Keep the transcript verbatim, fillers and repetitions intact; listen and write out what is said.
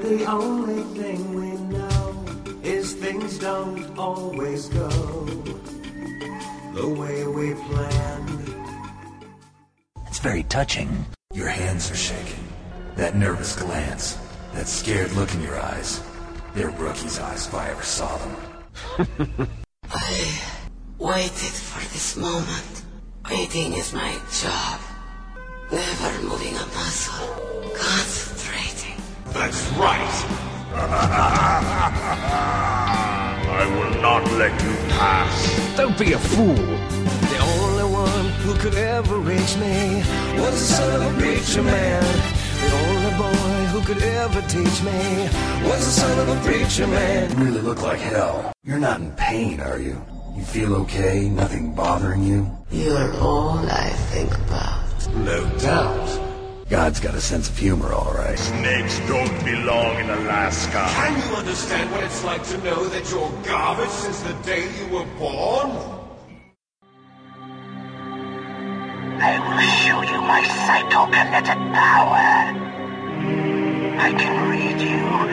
the only thing we know is things don't always go the way we planned. It's very touching. Your hands are shaking. That nervous glance. That scared look in your eyes. They're rookie's eyes if I ever saw them. I waited for this moment. Waiting is my job. Never moving a muscle. Concentrating. That's right. I will not let you pass. Don't be a fool. The only one who could ever reach me was the son of a preacher man. The only boy who could ever teach me was the son of a preacher man. You really look like hell. You're not in pain, are you? You feel okay? Nothing bothering you? You're all I think about. No doubt. God's got a sense of humor, all right. Snakes don't belong in Alaska. Can you understand what it's like to know that you're garbage since the day you were born? I will show you my cytokinetic power. I can read you